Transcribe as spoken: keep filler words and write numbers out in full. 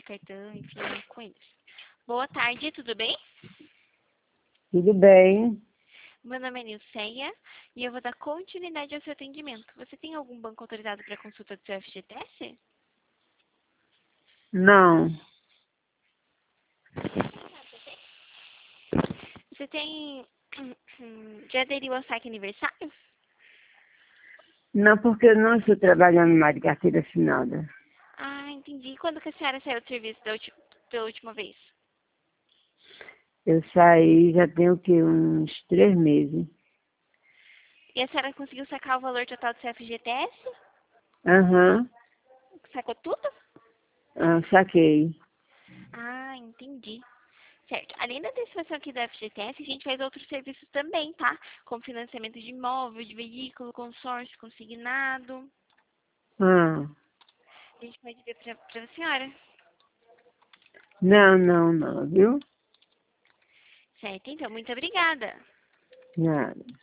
cartão, enfim, com eles. Boa tarde, tudo bem? Tudo bem? Meu nome é Nilceia e eu vou dar continuidade ao seu atendimento. Você tem algum banco autorizado para consulta do seu F G T S? Não. Você tem... Já aderiu ao saque aniversário? Não, porque eu não estou trabalhando mais de carteira assinada. Ah, entendi. Quando que a senhora saiu do serviço da, ulti... da última vez? Eu saí já tem o quê? Uns três meses. E a senhora conseguiu sacar o valor total do seu F G T S? Aham. Sacou tudo? Ah, saquei. Ah, entendi. Certo. Além da antecipação aqui do F G T S, a gente faz outros serviços também, tá? Como financiamento de imóvel, de veículo, consórcio, consignado. Ah. A gente pode ver pra, pra senhora. Não, não, não, viu? Certo, então, muito obrigada. Nada.